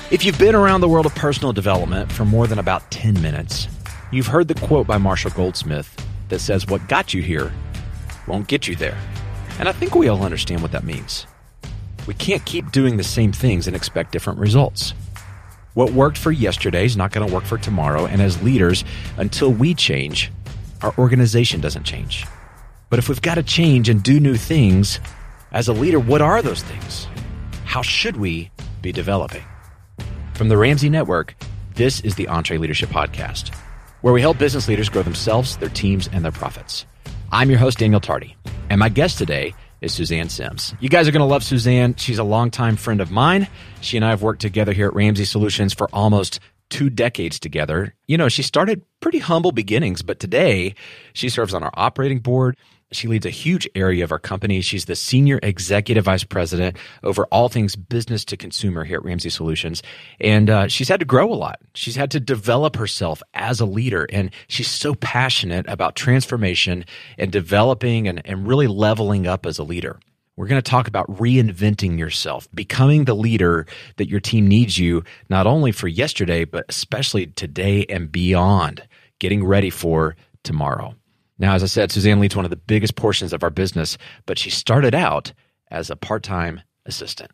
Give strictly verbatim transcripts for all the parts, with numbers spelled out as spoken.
If you've been around the world of personal development for more than about ten minutes, you've heard the quote by Marshall Goldsmith that says, "What got you here won't get you there." And I think we all understand what that means. We can't keep doing the same things and expect different results. What worked for yesterday is not going to work for tomorrow, and as leaders, until we change, our organization doesn't change. But if we've got to change and do new things, as a leader, what are those things? How should we be developing? From the Ramsey Network, this is the EntreLeadership Podcast, where we help business leaders grow themselves, their teams, and their profits. I'm your host, Daniel Tardy, and my guest today is Suzanne Sims. You guys are going to love Suzanne. She's a longtime friend of mine. She and I have worked together here at Ramsey Solutions for almost two decades together. You know, she started pretty humble beginnings, but today she serves on our operating board. She leads a huge area of our company. She's the Senior Executive Vice President over all things business to consumer here at Ramsey Solutions. And uh, she's had to grow a lot. She's had to develop herself as a leader. And she's so passionate about transformation and developing and, and really leveling up as a leader. We're going to talk about reinventing yourself, becoming the leader that your team needs you, not only for yesterday, but especially today and beyond, getting ready for tomorrow. Now, as I said, Suzanne leads one of the biggest portions of our business, but she started out as a part-time assistant.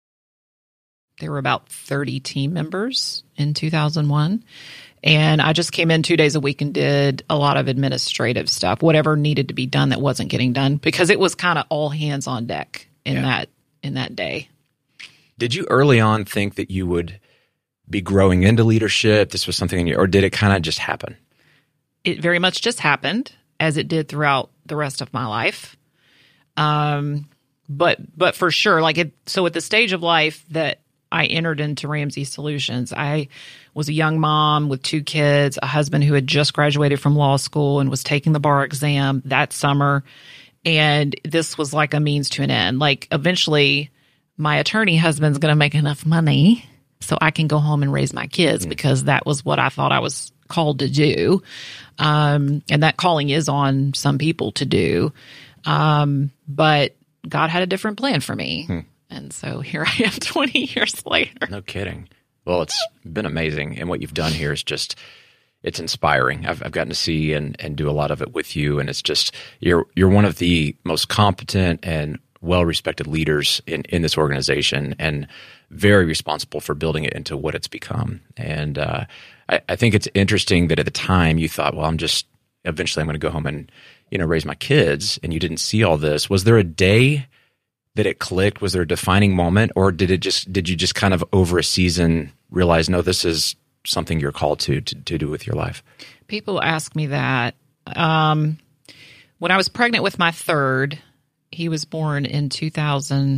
There were about thirty team members in two thousand one, and I just came in two days a week and did a lot of administrative stuff, whatever needed to be done that wasn't getting done, because it was kind of all hands on deck in yeah. that in that day. Did you early on think that you would be growing into leadership? This was something in you, or did it kind of just happen? It very much just happened, as it did throughout the rest of my life. Um, but but for sure, like it, so at the stage of life that I entered into Ramsey Solutions, I was a young mom with two kids, a husband who had just graduated from law school and was taking the bar exam that summer. And this was like a means to an end. Like eventually my attorney husband's going to make enough money so I can go home and raise my kids, mm. because that was what I thought I was called to do. Um, and that calling is on some people to do. Um, but God had a different plan for me. Hmm. And so here I am twenty years later. No kidding. Well, it's been amazing. And what you've done here is just, it's inspiring. I've, I've gotten to see and, and do a lot of it with you. And it's just, you're, you're one of the most competent and well-respected leaders in, in this organization, and very responsible for building it into what it's become. And, uh, I, I think it's interesting that at the time you thought, well, I'm just, eventually I'm going to go home and, you know, raise my kids, and you didn't see all this. Was there a day that it clicked? Was there a defining moment, or did it just, did you just kind of over a season realize, no, this is something you're called to, to, to do with your life? People ask me that. Um, when I was pregnant with my third, he was born in two thousand.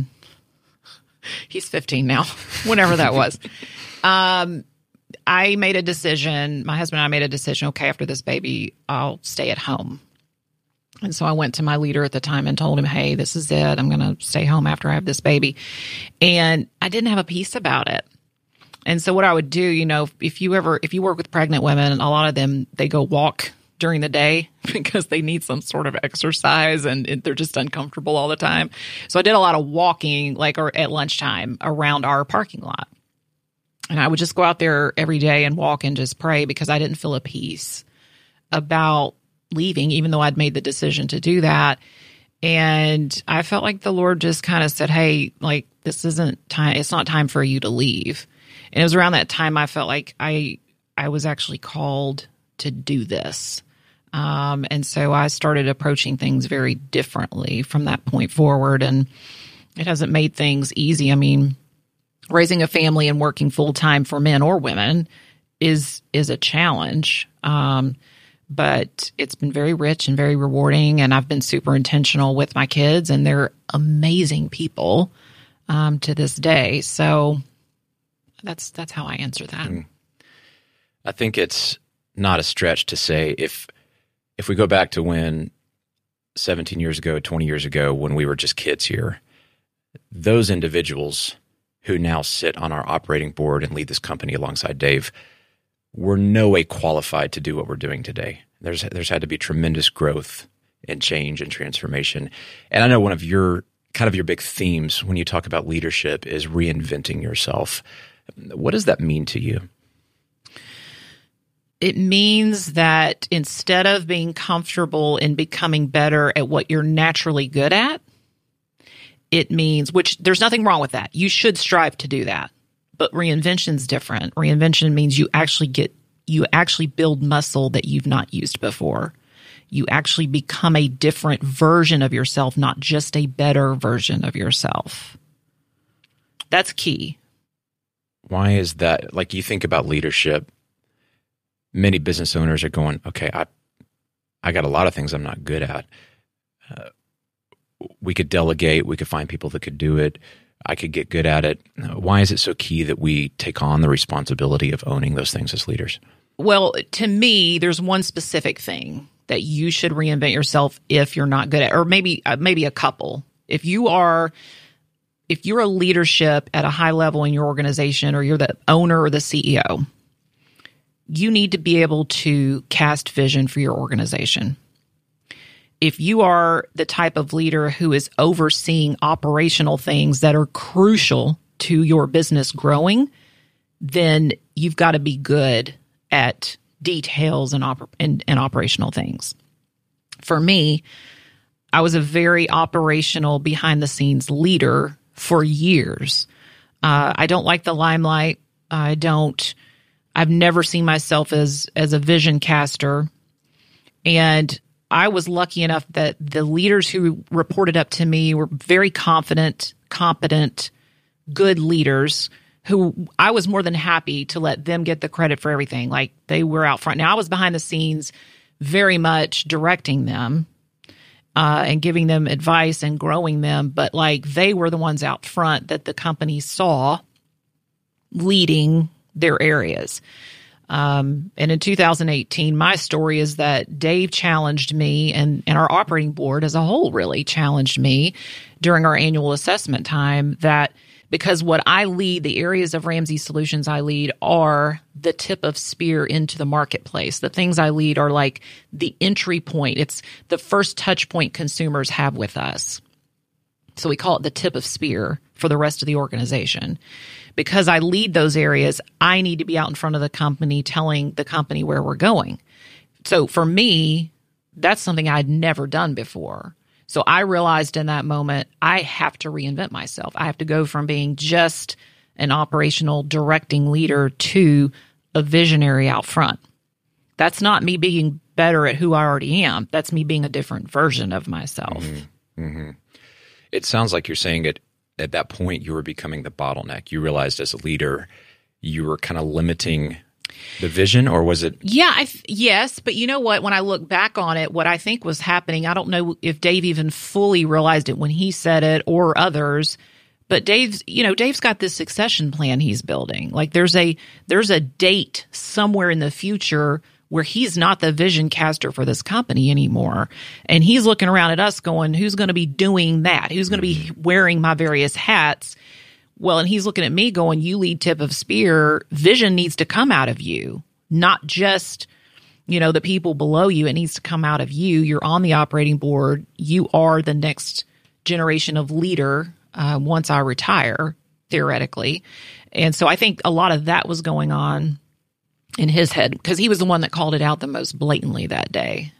He's fifteen now, whenever that was. Um, I made a decision, my husband and I made a decision, okay, after this baby, I'll stay at home. And so I went to my leader at the time and told him, hey, this is it. I'm going to stay home after I have this baby. And I didn't have a peace about it. And so what I would do, you know, if you ever, if you work with pregnant women, a lot of them, they go walk during the day because they need some sort of exercise, and it, they're just uncomfortable all the time. So I did a lot of walking, like or at lunchtime around our parking lot. And I would just go out there every day and walk and just pray, because I didn't feel a peace about leaving, even though I'd made the decision to do that. And I felt like the Lord just kind of said, hey, like, this isn't time. It's not time for you to leave. And it was around that time I felt like I, I was actually called to do this. Um, and so I started approaching things very differently from that point forward. And it hasn't made things easy. I mean, raising a family and working full time for men or women is is a challenge, um, but it's been very rich and very rewarding. And I've been super intentional with my kids, and they're amazing people um, to this day. So that's that's how I answer that. Mm. I think it's not a stretch to say if if we go back to when seventeen years ago, twenty years ago, when we were just kids here, those individuals who now sit on our operating board and lead this company alongside Dave were no way qualified to do what we're doing today. There's there's had to be tremendous growth and change and transformation. And I know one of your kind of your big themes when you talk about leadership is reinventing yourself. What does that mean to you? It means that instead of being comfortable in becoming better at what you're naturally good at, it means, which there's nothing wrong with that. You should strive to do that. But reinvention's different. Reinvention means you actually get, you actually build muscle that you've not used before. You actually become a different version of yourself, not just a better version of yourself. That's key. Why is that? Like, you think about leadership, many business owners are going, okay, I I got a lot of things I'm not good at. Uh, we could delegate. We could find people that could do it. I could get good at it. Why is it so key that we take on the responsibility of owning those things as leaders? Well, to me, there's one specific thing that you should reinvent yourself if you're not good at, or maybe uh, maybe a couple. If you are, if you're a leadership at a high level in your organization, or you're the owner or the C E O, you need to be able to cast vision for your organization. If you are the type of leader who is overseeing operational things that are crucial to your business growing, then you've got to be good at details and, oper- and, and operational things. For me, I was a very operational, behind-the-scenes leader for years. Uh, I don't like the limelight. I don't. I've never seen myself as as a vision caster, and I was lucky enough that the leaders who reported up to me were very confident, competent, good leaders who I was more than happy to let them get the credit for everything. Like, they were out front. Now, I was behind the scenes very much directing them uh, and giving them advice and growing them, but like, they were the ones out front that the company saw leading their areas. Um, and in two thousand eighteen, my story is that Dave challenged me, and, and our operating board as a whole really challenged me during our annual assessment time, that because what I lead, the areas of Ramsey Solutions I lead, are the tip of spear into the marketplace. The things I lead are like the entry point. It's the first touch point consumers have with us. So we call it the tip of spear for the rest of the organization. Because I lead those areas, I need to be out in front of the company telling the company where we're going. So for me, that's something I'd never done before. So I realized in that moment, I have to reinvent myself. I have to go from being just an operational directing leader to a visionary out front. That's not me being better at who I already am. That's me being a different version of myself. Mm-hmm. Mm-hmm. It sounds like you're saying it. At that point, you were becoming the bottleneck. You realized as a leader, you were kind of limiting the vision, or was it? Yeah, I th- yes. But you know what? When I look back on it, what I think was happening, I don't know if Dave even fully realized it when he said it, or others, but Dave's, you know, Dave's got this succession plan he's building. Like, there's a, there's a date somewhere in the future where he's not the vision caster for this company anymore. And he's looking around at us going, who's going to be doing that? Who's going to be wearing my various hats? Well, and he's looking at me going, you lead tip of spear. Vision needs to come out of you, not just, you know, the people below you. It needs to come out of you. You're on the operating board. You are the next generation of leader uh, once I retire, theoretically. And so I think a lot of that was going on in his head, because he was the one that called it out the most blatantly that day.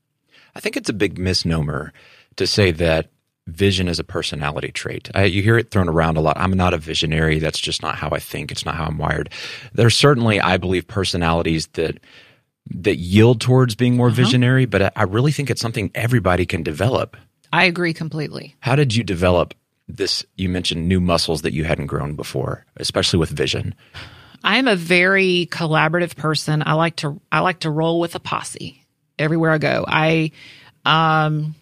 I think it's a big misnomer to say that vision is a personality trait. I, you hear it thrown around a lot. I'm not a visionary. That's just not how I think. It's not how I'm wired. There's certainly, I believe, personalities that that yield towards being more uh-huh. visionary, but I, I really think it's something everybody can develop. I agree completely. How did you develop this? You mentioned new muscles that you hadn't grown before, especially with vision. I am a very collaborative person. I like to I like to roll with a posse everywhere I go. I um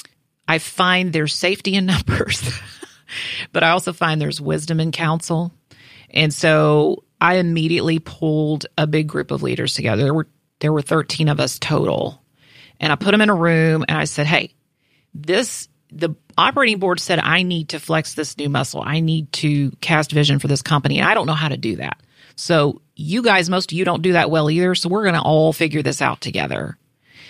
I find there's safety in numbers, but I also find there's wisdom in counsel. And so I immediately pulled a big group of leaders together. There were there were thirteen of us total. And I put them in a room and I said, "Hey, this the operating board said I need to flex this new muscle. I need to cast vision for this company. And I don't know how to do that. So you guys, most of you don't do that well either. So we're going to all figure this out together."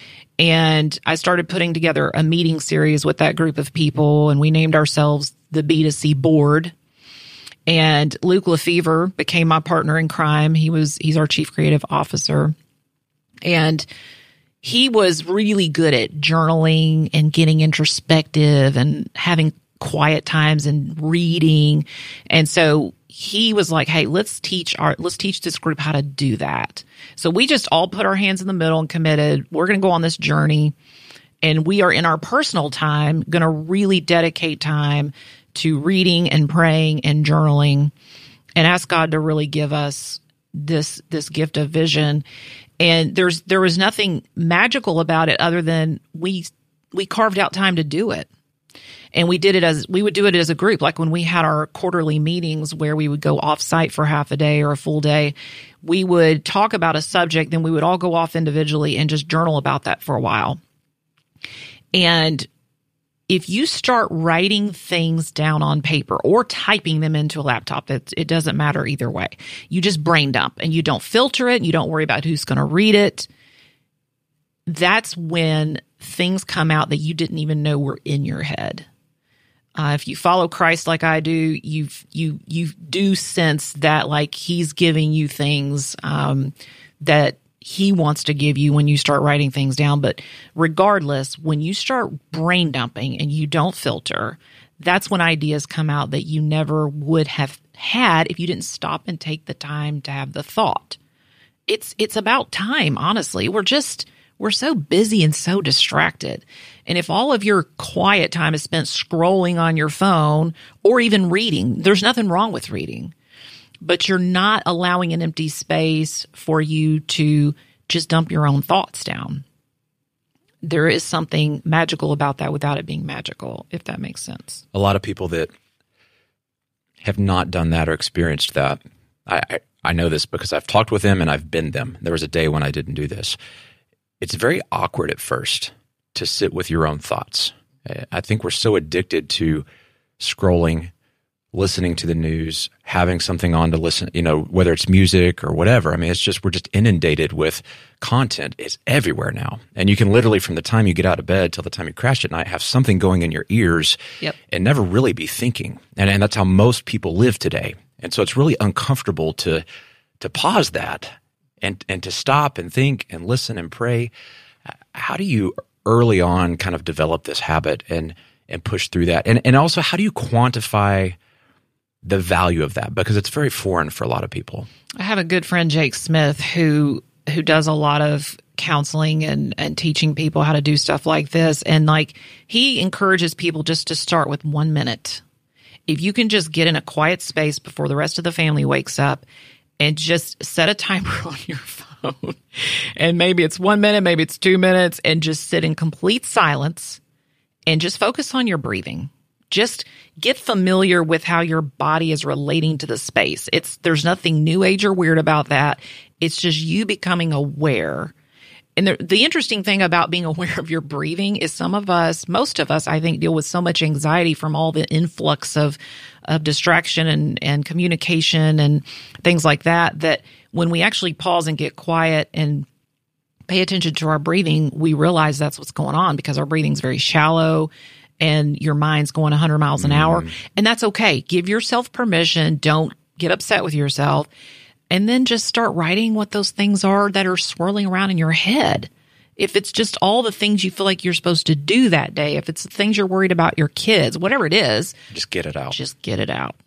And I started putting together a meeting series with that group of people, and we named ourselves the B two C board. And Luke Lefevre became my partner in crime. He was he's our chief creative officer. And he was really good at journaling and getting introspective and having quiet times and reading. And so he was like, hey, let's teach our, let's teach this group how to do that. So we just all put our hands in the middle and committed. We're going to go on this journey, and we are in our personal time going to really dedicate time to reading and praying and journaling and ask God to really give us this, this gift of vision. And there's, there was nothing magical about it other than we, we carved out time to do it. And we did it as, we would do it as a group. Like when we had our quarterly meetings where we would go off site for half a day or a full day, we would talk about a subject, then we would all go off individually and just journal about that for a while. And if you start writing things down on paper or typing them into a laptop, it, it doesn't matter either way. You just brain dump and you don't filter it and you don't worry about who's going to read it. That's when things come out that you didn't even know were in your head. Uh, if you follow Christ like I do, you you you do sense that like He's giving you things um, that He wants to give you when you start writing things down. But regardless, when you start brain dumping and you don't filter, that's when ideas come out that you never would have had if you didn't stop and take the time to have the thought. It's it's about time, honestly. We're just we're so busy and so distracted. And if all of your quiet time is spent scrolling on your phone or even reading, there's nothing wrong with reading. But you're not allowing an empty space for you to just dump your own thoughts down. There is something magical about that without it being magical, if that makes sense. A lot of people that have not done that or experienced that, I, I, I know this because I've talked with them and I've been them. There was a day when I didn't do this. It's very awkward at first to sit with your own thoughts. I think we're so addicted to scrolling, listening to the news, having something on to listen, you know, whether it's music or whatever. I mean, it's just, we're just inundated with content. It's everywhere now. And you can literally, from the time you get out of bed till the time you crash at night, have something going in your ears yep. and never really be thinking. And, and that's how most people live today. And so it's really uncomfortable to, to pause that and, and to stop and think and listen and pray. How do you early on kind of develop this habit and, and push through that? And, and also, how do you quantify the value of that? Because it's very foreign for a lot of people. I have a good friend, Jake Smith, who who does a lot of counseling and, and teaching people how to do stuff like this. And like he encourages people just to start with one minute. If you can just get in a quiet space before the rest of the family wakes up and just set a timer on your phone. And maybe it's one minute, maybe it's two minutes, and just sit in complete silence and just focus on your breathing. Just get familiar with how your body is relating to the space. It's there's nothing new age or weird about that. It's just you becoming aware. And the, the interesting thing about being aware of your breathing is some of us, most of us, I think, deal with so much anxiety from all the influx of of distraction and, and communication and things like that, that when we actually pause and get quiet and pay attention to our breathing, we realize that's what's going on because our breathing's very shallow and your mind's going one hundred miles an hour. Mm. And that's okay. Give yourself permission. Don't get upset with yourself. And then just start writing what those things are that are swirling around in your head. If it's just all the things you feel like you're supposed to do that day, if it's the things you're worried about your kids, whatever it is. Just get it out. Just get it out.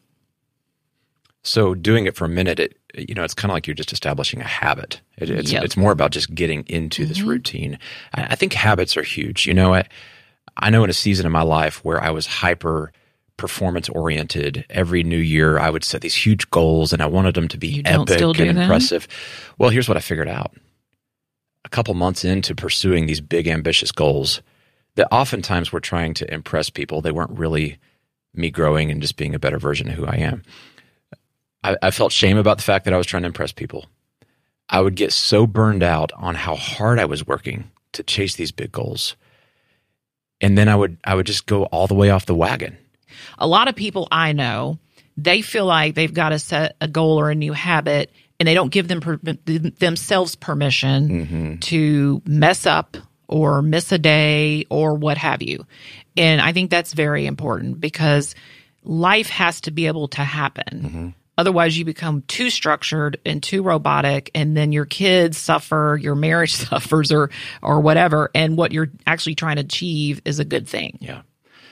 So doing it for a minute, it, you know, it's kind of like you're just establishing a habit. It, it's yep. it's more about just getting into mm-hmm. this routine. I, I think habits are huge. You know, I, I know in a season in my life where I was hyper performance oriented, every new year I would set these huge goals and I wanted them to be you epic do and that? impressive. Well, here's what I figured out. A couple months into pursuing these big, ambitious goals, that oftentimes we're trying to impress people. They weren't really me growing and just being a better version of who I am. I, I felt shame about the fact that I was trying to impress people. I would get so burned out on how hard I was working to chase these big goals. And then I would I would just go all the way off the wagon. A lot of people I know, they feel like they've got to set a goal or a new habit, and they don't give them per, themselves permission mm-hmm. to mess up or miss a day or what have you. And I think that's very important because life has to be able to happen. Mm-hmm. Otherwise, you become too structured and too robotic, and then your kids suffer, your marriage suffers, or or whatever. And what you're actually trying to achieve is a good thing. Yeah.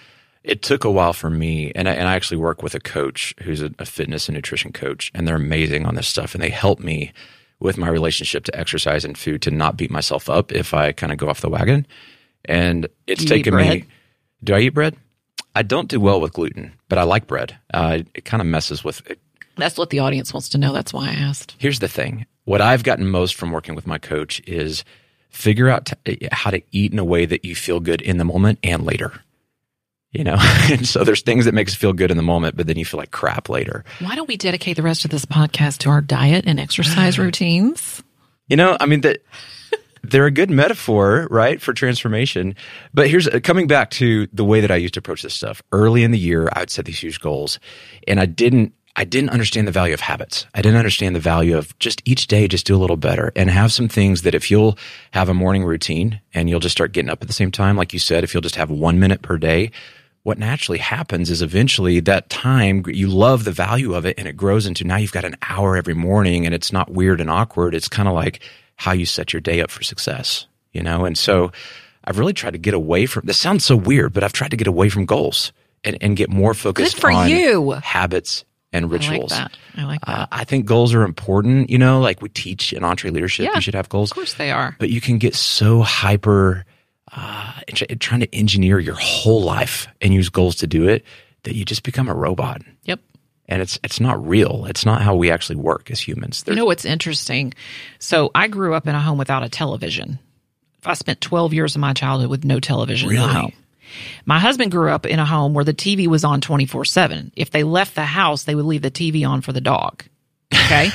It took a while for me, and I, and I actually work with a coach who's a, a fitness and nutrition coach, and they're amazing on this stuff, and they help me with my relationship to exercise and food to not beat myself up if I kind of go off the wagon. And it's do you taken eat bread? me – do I eat bread? I don't do well with gluten, but I like bread. Uh, it kind of messes with it. That's what the audience wants to know. That's why I asked. Here's the thing. What I've gotten most from working with my coach is figure out t- how to eat in a way that you feel good in the moment and later. You know, and so there's things that make us feel good in the moment, but then you feel like crap later. Why don't we dedicate the rest of this podcast to our diet and exercise routines? You know, I mean, that they're a good metaphor, right, for transformation. But here's coming back to the way that I used to approach this stuff. Early in the year, I would set these huge goals, and I didn't. I didn't understand the value of habits. I didn't understand the value of just each day, just do a little better and have some things that if you'll have a morning routine and you'll just start getting up at the same time, like you said, if you'll just have one minute per day, what naturally happens is eventually that time, you love the value of it and it grows into now you've got an hour every morning and it's not weird and awkward. It's kind of like how you set your day up for success, you know? And so I've really tried to get away from, this sounds so weird, but I've tried to get away from goals and, and get more focused Good for on you. habits and rituals. I like that. I like that. Uh, I think goals are important. You know, like we teach in EntreLeadership, Yeah, you should have goals. Of course they are. But you can get so hyper uh, trying to engineer your whole life and use goals to do it that you just become a robot. Yep. And it's it's not real. It's not how we actually work as humans. There's, you know what's interesting? So I grew up in a home without a television. I spent twelve years of my childhood with no television really? in the home. My husband grew up in a home where the T V was on twenty-four seven. If they left the house, they would leave the T V on for the dog. Okay?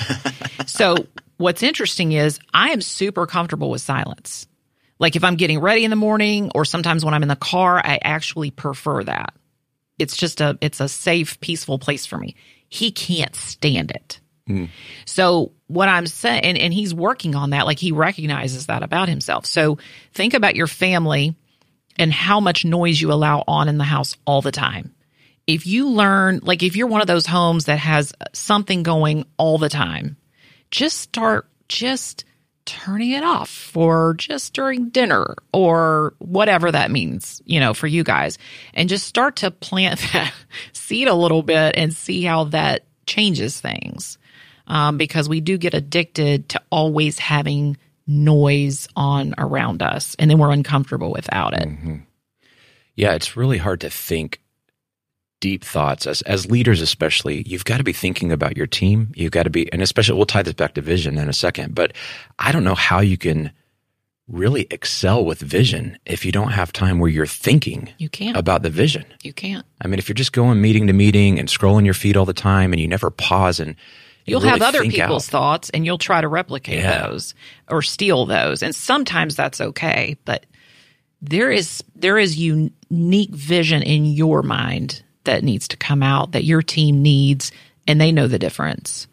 So what's interesting is I am super comfortable with silence. Like if I'm getting ready in the morning or sometimes when I'm in the car, I actually prefer that. It's just a it's a safe, peaceful place for me. He can't stand it. Mm. So what I'm saying, and, and he's working on that, like he recognizes that about himself. So think about your family and how much noise you allow on in the house all the time. If you learn, like if you're one of those homes that has something going all the time, just start just turning it off for just during dinner or whatever that means, you know, for you guys. And just start to plant that seed a little bit and see how that changes things. Um, because we do get addicted to always having noise on around us, and then we're uncomfortable without it. Mm-hmm. Yeah, it's really hard to think deep thoughts as as leaders, especially. You've got to be thinking about your team. You've got to be, and especially we'll tie this back to vision in a second. But I don't know how you can really excel with vision if you don't have time where you're thinking you can't. about the vision. You can't. I mean, if you're just going meeting to meeting and scrolling your feed all the time, and you never pause and You'll really have other people's out. thoughts, and you'll try to replicate yeah. those or steal those. And sometimes that's okay, but there is there is unique vision in your mind that needs to come out, that your team needs, and they know the difference.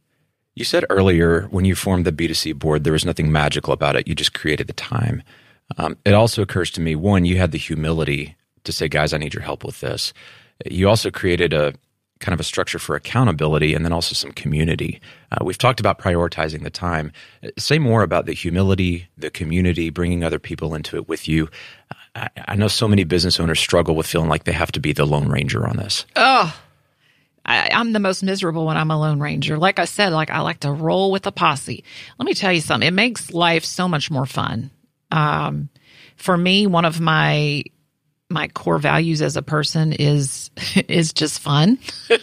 You said earlier when you formed the B two C board, there was nothing magical about it. You just created the time. Um, it also occurs to me, one, you had the humility to say, guys, I need your help with this. You also created a kind of a structure for accountability and then also some community. Uh, we've talked about prioritizing the time. Say more about the humility, the community, bringing other people into it with you. I, I know so many business owners struggle with feeling like they have to be the Lone Ranger on this. Oh, I, I'm the most miserable when I'm a Lone Ranger. Like I said, like I like to roll with a posse. Let me tell you something. It makes life so much more fun. Um, for me, one of my my core values as a person is is just fun.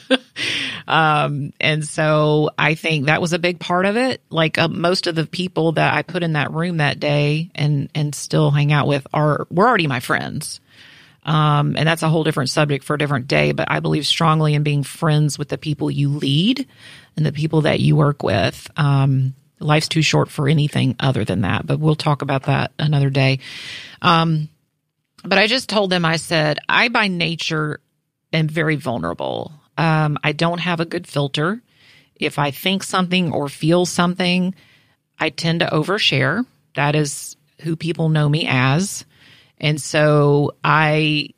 um, and so I think that was a big part of it. Like uh, most of the people that I put in that room that day and and still hang out with are were already my friends. Um, and that's a whole different subject for a different day. But I believe strongly in being friends with the people you lead and the people that you work with. Um, life's too short for anything other than that. But we'll talk about that another day. Um, But I just told them, I said, I by nature am very vulnerable. Um, I don't have a good filter. If I think something or feel something, I tend to overshare. That is who people know me as. And so I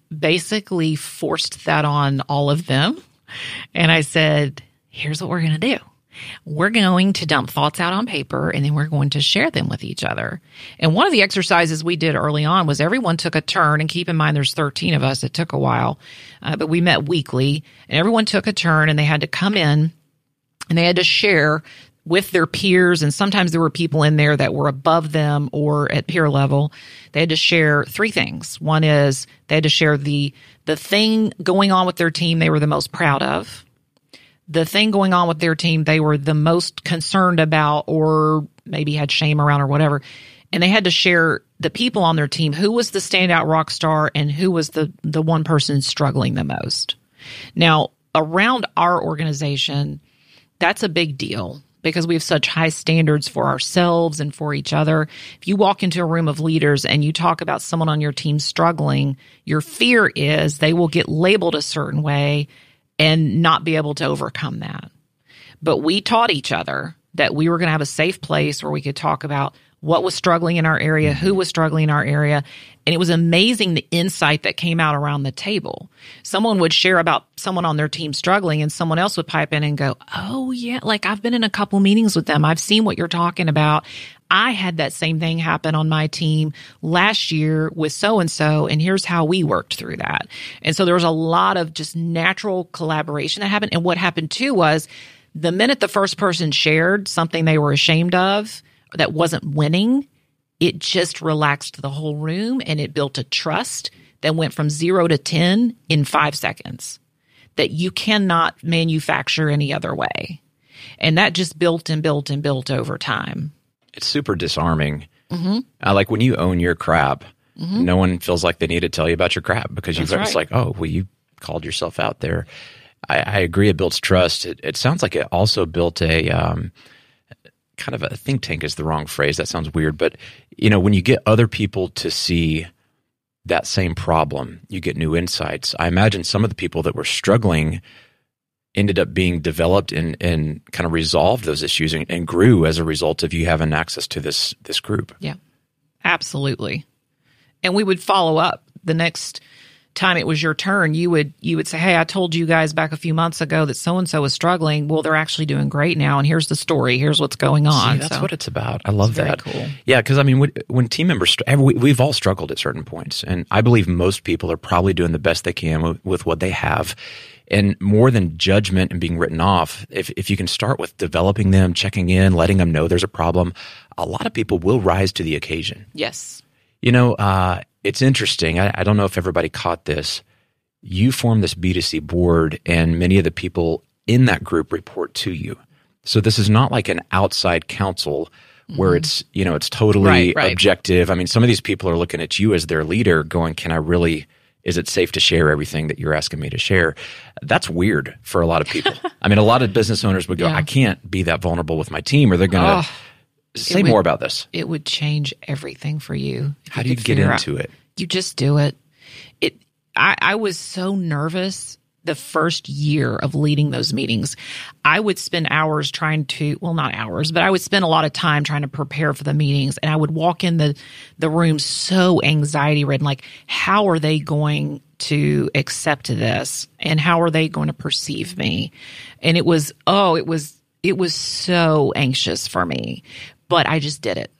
basically forced that on all of them. And I said, here's what we're going to do. We're going to dump thoughts out on paper, and then we're going to share them with each other. And one of the exercises we did early on was everyone took a turn, and keep in mind there's thirteen of us. It took a while, uh, but we met weekly, and everyone took a turn, and they had to come in, and they had to share with their peers, and sometimes there were people in there that were above them or at peer level. They had to share three things. One is they had to share the the thing going on with their team they were the most proud of, the thing going on with their team they were the most concerned about or maybe had shame around or whatever, and they had to share the people on their team, who was the standout rock star and who was the the one person struggling the most. Now, around our organization, that's a big deal, because we have such high standards for ourselves and for each other. If you walk into a room of leaders and you talk about someone on your team struggling, your fear is they will get labeled a certain way and not be able to overcome that. But we taught each other that we were going to have a safe place where we could talk about what was struggling in our area, who was struggling in our area. And it was amazing the insight that came out around the table. Someone would share about someone on their team struggling, and someone else would pipe in and go, oh, yeah, like I've been in a couple meetings with them. I've seen what you're talking about. I had that same thing happen on my team last year with so-and-so, and here's how we worked through that. And so there was a lot of just natural collaboration that happened. And what happened too was the minute the first person shared something they were ashamed of that wasn't winning, it just relaxed the whole room, and it built a trust that went from zero to ten in five seconds that you cannot manufacture any other way. And that just built and built and built over time. It's super disarming. Mm-hmm. Uh, like when you own your crap, mm-hmm. no one feels like they need to tell you about your crap, because you've That's it's right. like, oh, well, you called yourself out there. I, I agree. It builds trust. It, it sounds like it also built a um, kind of a think tank is the wrong phrase. That sounds weird. But, you know, when you get other people to see that same problem, you get new insights. I imagine some of the people that were struggling ended up being developed and, and kind of resolved those issues and, and grew as a result of you having access to this this group. Yeah, absolutely. And we would follow up the next time it was your turn. You would you would say, hey, I told you guys back a few months ago that so-and-so was struggling. Well, they're actually doing great now, and here's the story. Here's what's going on. See, that's so, what it's about. I love it's very that. cool. Yeah, because I mean, when, when team members, we, we've all struggled at certain points, and I believe most people are probably doing the best they can with, with what they have. And more than judgment and being written off, if if you can start with developing them, checking in, letting them know there's a problem, a lot of people will rise to the occasion. Yes. You know, uh, it's interesting. I, I don't know if everybody caught this. You form this B two C board, and many of the people in that group report to you. So this is not like an outside council where mm-hmm. it's, you know, it's totally right, right. objective. I mean, some of these people are looking at you as their leader going, can I really, is it safe to share everything that you're asking me to share? That's weird for a lot of people. I mean, a lot of business owners would go, yeah. I can't be that vulnerable with my team, or they're going to oh, say would, more about this. It would change everything for you. How do you get into out. it? You just do it. It. I, I was so nervous the first year of leading those meetings. I would spend hours trying to, well, not hours, but I would spend a lot of time trying to prepare for the meetings. And I would walk in the, the room so anxiety ridden, like, how are they going to accept this? And how are they going to perceive me? And it was, oh, it was, it was so anxious for me, but I just did it.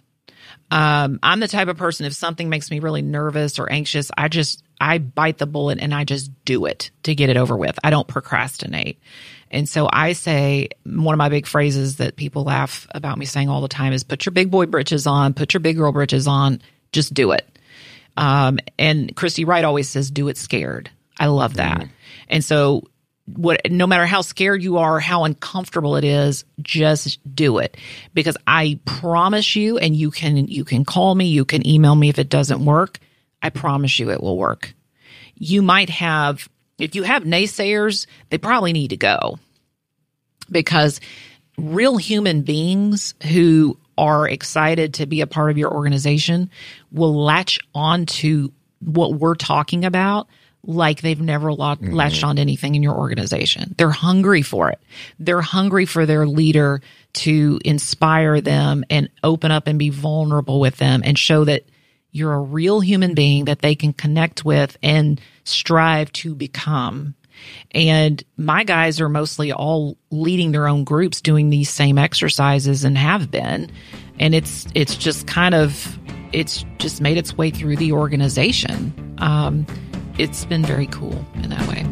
Um, I'm the type of person, if something makes me really nervous or anxious, I just, I bite the bullet and I just do it to get it over with. I don't procrastinate. And so I say, one of my big phrases that people laugh about me saying all the time is, put your big boy britches on, put your big girl britches on, just do it. Um, and Christy Wright always says, do it scared. I love that. Mm. And so what, no matter how scared you are, how uncomfortable it is, just do it. Because I promise you, and you can, you can call me, you can email me if it doesn't work. I promise you it will work. You might have, if you have naysayers, they probably need to go. Because real human beings who are excited to be a part of your organization will latch on to what we're talking about like they've never latched mm-hmm. on to anything in your organization. They're hungry for it. They're hungry for their leader to inspire them and open up and be vulnerable with them and show that you're a real human being that they can connect with and strive to become. And my guys are mostly all leading their own groups, doing these same exercises and have been. And it's it's just kind of, it's just made its way through the organization. Um, it's been very cool in that way.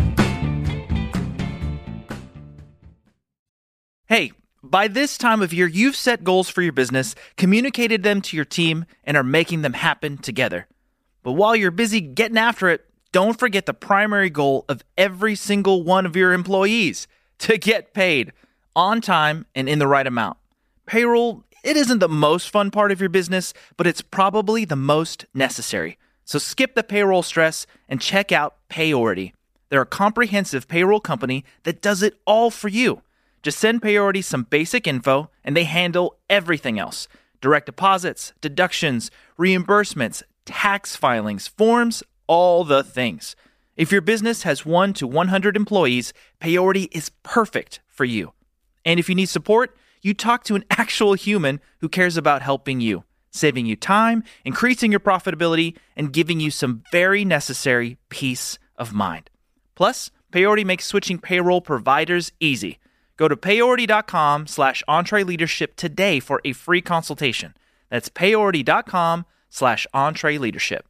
Hey, by this time of year, you've set goals for your business, communicated them to your team, and are making them happen together. But while you're busy getting after it, don't forget the primary goal of every single one of your employees: to get paid on time and in the right amount. Payroll, it isn't the most fun part of your business, but it's probably the most necessary. So skip the payroll stress and check out Payority. They're a comprehensive payroll company that does it all for you. Just send Payority some basic info, and they handle everything else: direct deposits, deductions, reimbursements, tax filings, forms, all the things. If your business has one to one hundred employees, Payority is perfect for you. And if you need support, you talk to an actual human who cares about helping you, saving you time, increasing your profitability, and giving you some very necessary peace of mind. Plus, Payority makes switching payroll providers easy. Go to payority.com slash EntreLeadership today for a free consultation. That's payority.com slash EntreLeadership.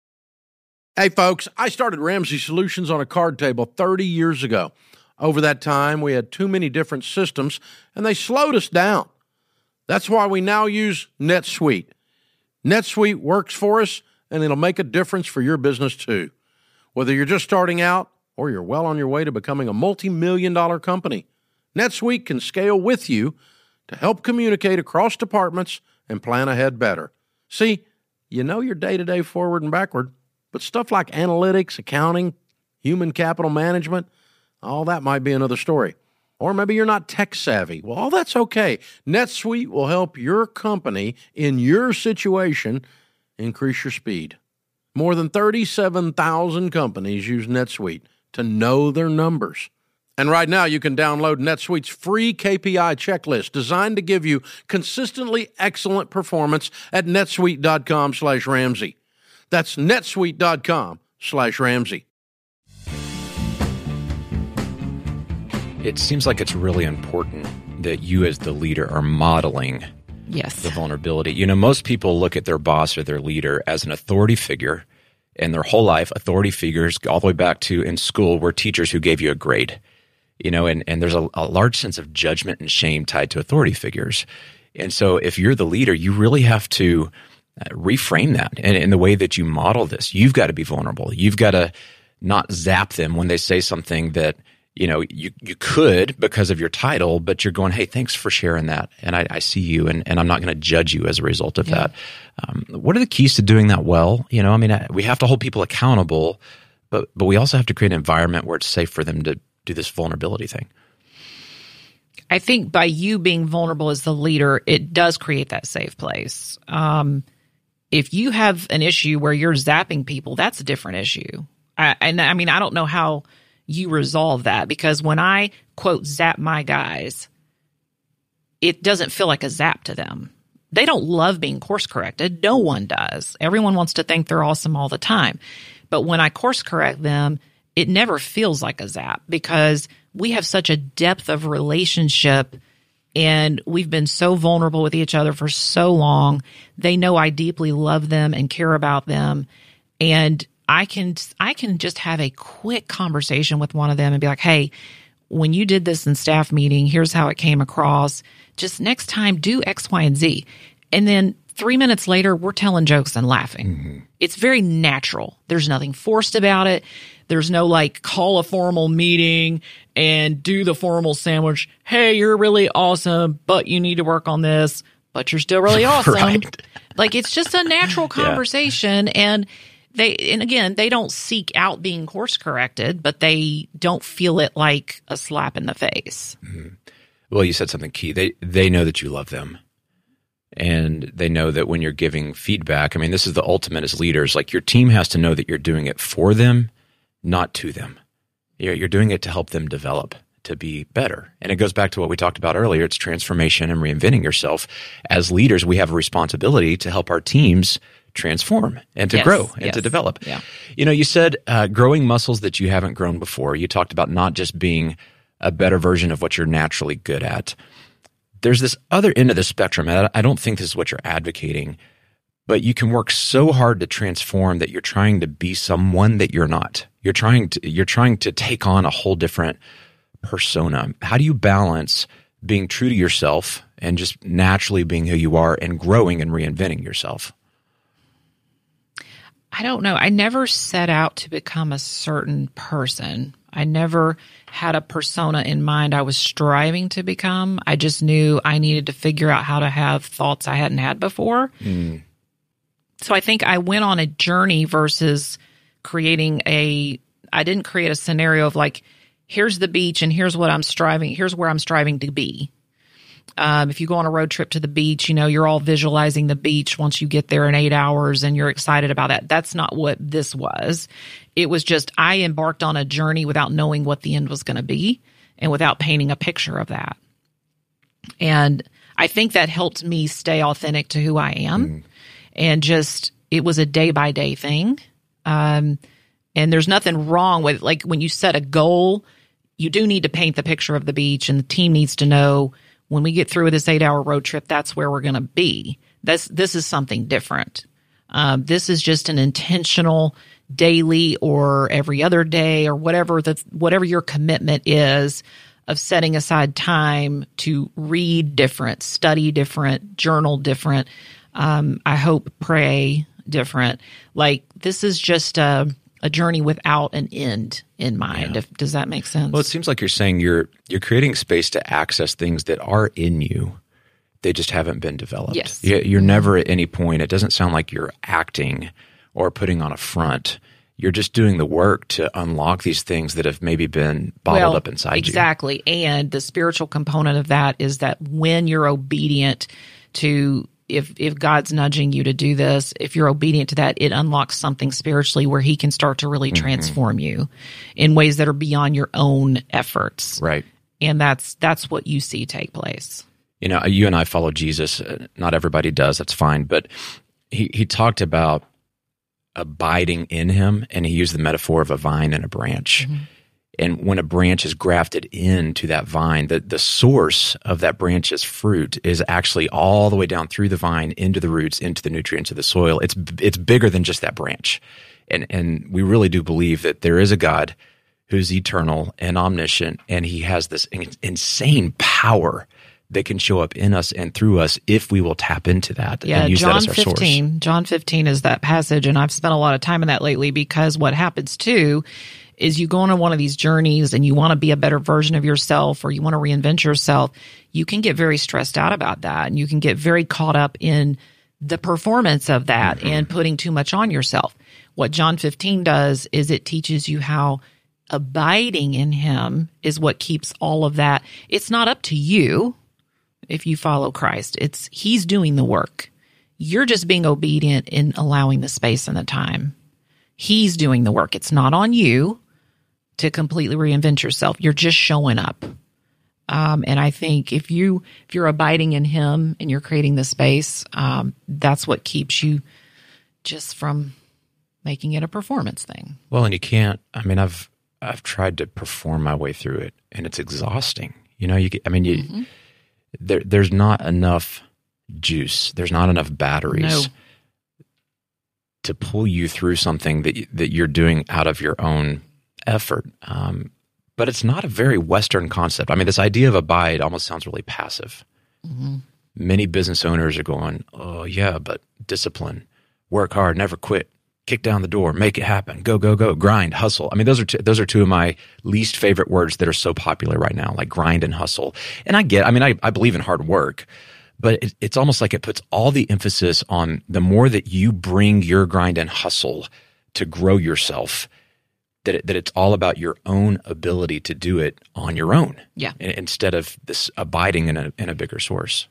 Hey, folks, I started Ramsey Solutions on a card table thirty years ago. Over that time, we had too many different systems, and they slowed us down. That's why we now use NetSuite. NetSuite works for us, and it'll make a difference for your business, too. Whether you're just starting out or you're well on your way to becoming a multi-million dollar company, NetSuite can scale with you to help communicate across departments and plan ahead better. See, you know your day-to-day forward and backward, but stuff like analytics, accounting, human capital management, all that might be another story. Or maybe you're not tech savvy. Well, all that's okay. NetSuite will help your company in your situation increase your speed. More than thirty-seven thousand companies use NetSuite to know their numbers. And right now, you can download NetSuite's free K P I checklist designed to give you consistently excellent performance at netsuite.com slash Ramsey. That's netsuite.com slash Ramsey. It seems like it's really important that you as the leader are modeling Yes. the vulnerability. You know, most people look at their boss or their leader as an authority figure, and their whole life, authority figures all the way back to in school were teachers who gave you a grade. You know, and, and there's a, a large sense of judgment and shame tied to authority figures. And so if you're the leader, you really have to uh, reframe that. And in the way that you model this, you've got to be vulnerable. You've got to not zap them when they say something that, you know, you, you could because of your title, but you're going, hey, thanks for sharing that. And I, I see you, and, and I'm not going to judge you as a result of yeah. that. Um, what are the keys to doing that well? You know, I mean, we have to hold people accountable, but but we also have to create an environment where it's safe for them to do this vulnerability thing. I think by you being vulnerable as the leader, it does create that safe place. Um, if you have an issue where you're zapping people, that's a different issue. I, and I mean, I don't know how you resolve that, because when I, quote, zap my guys, it doesn't feel like a zap to them. They don't love being course corrected. No one does. Everyone wants to think they're awesome all the time. But when I course correct them, it never feels like a zap, because we have such a depth of relationship and we've been so vulnerable with each other for so long. They know I deeply love them and care about them. And I can I can just have a quick conversation with one of them and be like, hey, when you did this in staff meeting, here's how it came across. Just next time, do X, Y, and Z. And then three minutes later, we're telling jokes and laughing. Mm-hmm. It's very natural. There's nothing forced about it. There's no like call a formal meeting and do the formal sandwich. Hey, you're really awesome, but you need to work on this, but you're still really awesome. Right. Like, it's just a natural conversation. Yeah. And they, and again, they don't seek out being course corrected, but they don't feel it like a slap in the face. Mm-hmm. Well, you said something key. They, they know that you love them. And they know that when you're giving feedback, I mean, this is the ultimate as leaders. Like, your team has to know that you're doing it for them, not to them. You're, you're doing it to help them develop. to be better. And it goes back to what we talked about earlier. It's transformation and reinventing yourself. As leaders, we have a responsibility to help our teams transform and to Yes, grow and yes. to develop. Yeah. You know, you said uh, growing muscles that you haven't grown before. You talked about not just being a better version of what you're naturally good at. There's this other end of the spectrum, and I don't think this is what you're advocating, but you can work so hard to transform that you're trying to be someone that you're not. You're trying to you're trying to take on a whole different persona. How do you balance being true to yourself and just naturally being who you are and growing and reinventing yourself? I don't know. I never set out to become a certain person. I never had a persona in mind I was striving to become. I just knew I needed to figure out how to have thoughts I hadn't had before. Mm. So I think I went on a journey versus creating a, I didn't create a scenario of like, here's the beach and here's what I'm striving, here's where I'm striving to be. Um, if you go on a road trip to the beach, you know, you're all visualizing the beach once you get there in eight hours and you're excited about that. That's not what this was. It was just I embarked on a journey without knowing what the end was going to be and without painting a picture of that. And I think that helped me stay authentic to who I am. Mm. And just, it was a day by day thing. Um, and there's nothing wrong with, like, when you set a goal, you do need to paint the picture of the beach and the team needs to know when we get through with this eight hour road trip, that's where we're going to be. This, this is something different. Um, this is just an intentional daily or every other day or whatever the, whatever your commitment is of setting aside time to read different, study different, journal different. Um, I hope pray different. Like, this is just a, a journey without an end in mind. Yeah. If, does that make sense? Well, it seems like you're saying you're you're creating space to access things that are in you. They just haven't been developed. Yes. You- You're never at any point, it doesn't sound like you're acting or putting on a front. You're just doing the work to unlock these things that have maybe been bottled well, up inside exactly. you. Exactly. And the spiritual component of that is that when you're obedient to, if if God's nudging you to do this, if you're obedient to that, it unlocks something spiritually where he can start to really transform mm-hmm. you in ways that are beyond your own efforts. Right. And that's that's what you see take place. You know, you and I follow Jesus. Not everybody does. That's fine. But he, he talked about abiding in him, and he used the metaphor of a vine and a branch. Mm-hmm. And when a branch is grafted into that vine, the, the source of that branch's fruit is actually all the way down through the vine, into the roots, into the nutrients of the soil. It's it's bigger than just that branch. And and we really do believe that there is a God who's eternal and omniscient, and he has this insane power that can show up in us and through us if we will tap into that yeah, and use John that as our fifteen, source. John fifteen is that passage, and I've spent a lot of time in that lately because what happens too is you go on one of these journeys and you want to be a better version of yourself or you want to reinvent yourself, you can get very stressed out about that and you can get very caught up in the performance of that mm-hmm. and putting too much on yourself. What John fifteen does is it teaches you how abiding in him is what keeps all of that. It's not up to you. If you follow Christ, it's he's doing the work. You're just being obedient in allowing the space and the time. He's doing the work. It's not on you to completely reinvent yourself. You're just showing up. Um, and I think if you if you're abiding in him and you're creating the space, um, that's what keeps you just from making it a performance thing. Well, and you can't. I mean, I've I've tried to perform my way through it, and it's exhausting. You know, you. I mean, you. Mm-hmm. There, there's not enough juice. There's not enough batteries no. to pull you through something that that you're doing out of your own effort. Um, but it's not a very Western concept. I mean, this idea of abide almost sounds really passive. Mm-hmm. Many business owners are going, "Oh yeah, but discipline, work hard, never quit, kick down the door, make it happen, go go go, grind, hustle." I mean, those are two, those are two of my least favorite words that are so popular right now, like grind and hustle. And I get, I mean, I, I believe in hard work, but it, it's almost like it puts all the emphasis on the more that you bring your grind and hustle to grow yourself, that it, that it's all about your own ability to do it on your own, yeah, instead of this abiding in a in a bigger source.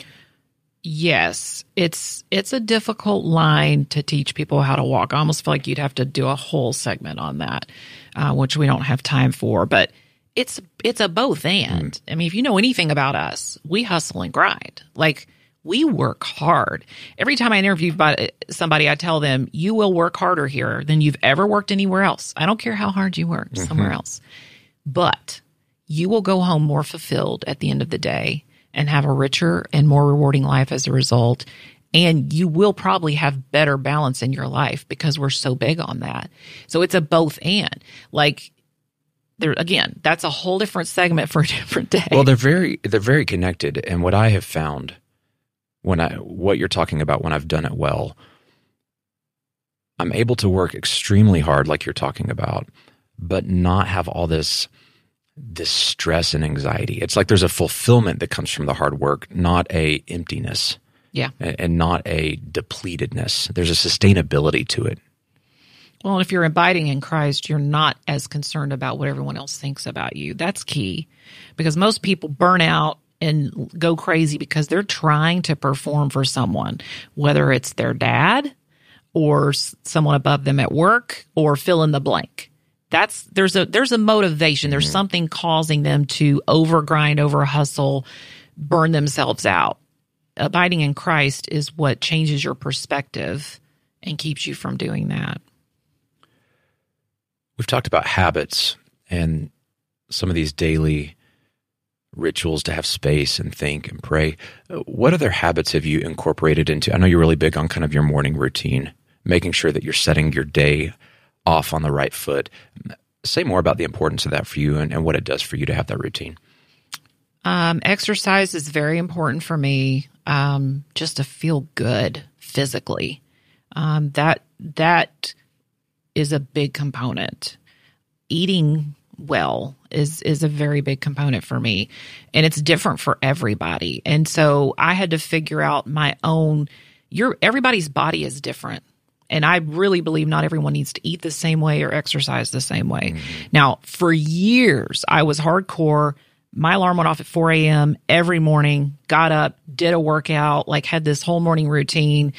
Yes, it's it's a difficult line to teach people how to walk. I almost feel like you'd have to do a whole segment on that, uh, which we don't have time for. But it's it's a both and. Mm. I mean, if you know anything about us, we hustle and grind. Like, we work hard. Every time I interview somebody, I tell them, you will work harder here than you've ever worked anywhere else. I don't care how hard you work mm-hmm. somewhere else. But you will go home more fulfilled at the end of the day and have a richer and more rewarding life as a result. And you will probably have better balance in your life because we're so big on that. So it's a both and. Like, there again, that's a whole different segment for a different day. Well, they're very they're very connected. And what I have found when I what you're talking about when I've done it well, I'm able to work extremely hard like you're talking about, but not have all this this stress and anxiety. It's like there's a fulfillment that comes from the hard work, not a emptiness. Yeah. And not a depletedness. There's a sustainability to it. Well, if you're abiding in Christ, you're not as concerned about what everyone else thinks about you. That's key, because most people burn out and go crazy because they're trying to perform for someone, whether it's their dad or someone above them at work or fill in the blank. That's there's a there's a motivation. There's mm-hmm. something causing them to overgrind, over hustle, burn themselves out. Abiding in Christ is what changes your perspective and keeps you from doing that. We've talked about habits and some of these daily rituals to have space and think and pray. What other habits have you incorporated into? I know you're really big on kind of your morning routine, making sure that you're setting your day off on the right foot. Say more about the importance of that for you and, and what it does for you to have that routine. Um, exercise is very important for me, um, just to feel good physically. Um, that that is a big component. Eating well is is a very big component for me, and it's different for everybody. And so I had to figure out my own. Your everybody's body is different, and I really believe not everyone needs to eat the same way or exercise the same way. Mm-hmm. Now, for years, I was hardcore. My alarm went off at four a.m. every morning, got up, did a workout, like had this whole morning routine.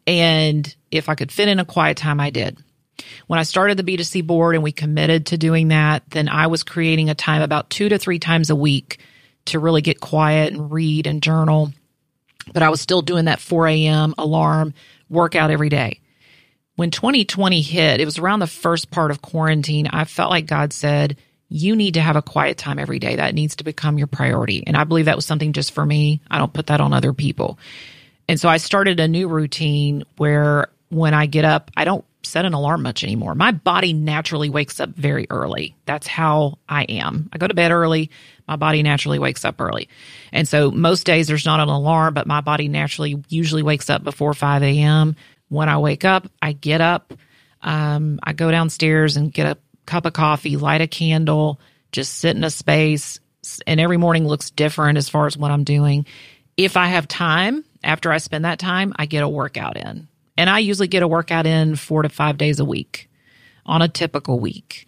And if I could fit in a quiet time, I did. When I started the B two C board and we committed to doing that, then I was creating a time about two to three times a week to really get quiet and read and journal. But I was still doing that four a.m. alarm workout every day. When twenty twenty hit, it was around the first part of quarantine, I felt like God said, you need to have a quiet time every day. That needs to become your priority. And I believe that was something just for me. I don't put that on other people. And so I started a new routine where when I get up, I don't set an alarm much anymore. My body naturally wakes up very early. That's how I am. I go to bed early. My body naturally wakes up early. And so most days there's not an alarm, but my body naturally usually wakes up before five a.m. When I wake up, I get up. Um, I go downstairs and get a cup of coffee, light a candle, just sit in a space, and every morning looks different as far as what I'm doing. If I have time, after I spend that time, I get a workout in. And I usually get a workout in four to five days a week on a typical week.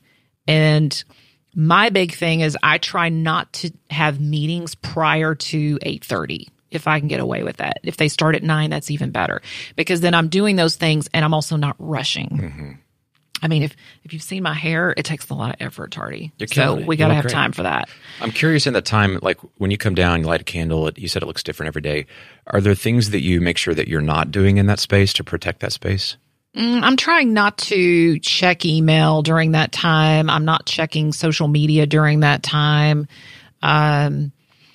And my big thing is I try not to have meetings prior to eight thirty if I can get away with that. If they start at nine, that's even better, because then I'm doing those things and I'm also not rushing. Mm-hmm. I mean, if, if you've seen my hair, it takes a lot of effort, Tardy. You're so it. we got to have great. time for that. I'm curious in that time, like when you come down, you light a candle, it, you said it looks different every day. Are there things that you make sure that you're not doing in that space to protect that space? Mm, I'm trying not to check email during that time. I'm not checking social media during that time. Um,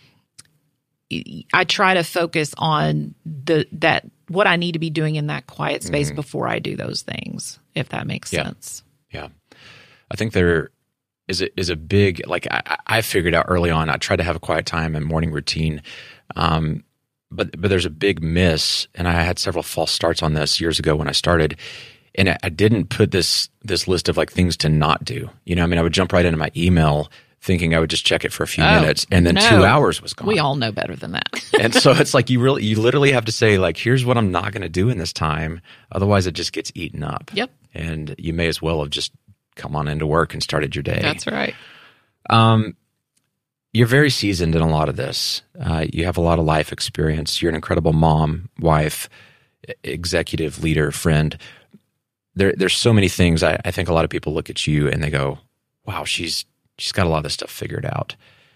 I try to focus on the that what I need to be doing in that quiet space mm-hmm. before I do those things, if that makes yeah. sense. Yeah. I think there is a, is a big, like I, I figured out early on, I tried to have a quiet time and morning routine. Um, but, but there's a big miss, and I had several false starts on this years ago when I started, and I, I didn't put this, this list of like things to not do. You know, I mean, I would jump right into my email thinking I would just check it for a few oh, minutes, and then no. two hours was gone. We all know better than that. And so it's like you really, you literally have to say, like, here's what I'm not going to do in this time. Otherwise, it just gets eaten up. Yep. And you may as well have just come on into work and started your day. That's right. Um, you're very seasoned in a lot of this. Uh, you have a lot of life experience. You're an incredible mom, wife, executive leader, friend. There, there's so many things. I, I think a lot of people look at you and they go, wow, she's she's got a lot of this stuff figured out.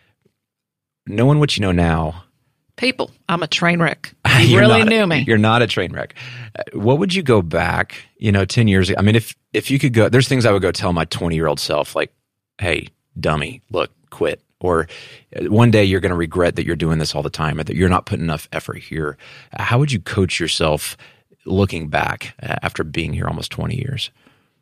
Knowing what you know now, people, I'm a train wreck. You you're really not, knew me. You're not a train wreck. Uh, What would you go back, you know, ten years ago? I mean, if if you could go, there's things I would go tell my twenty-year-old self, like, hey, dummy, look, quit. Or uh, one day you're going to regret that you're doing this all the time or that you're not putting enough effort here. Uh, How would you coach yourself looking back uh, after being here almost twenty years?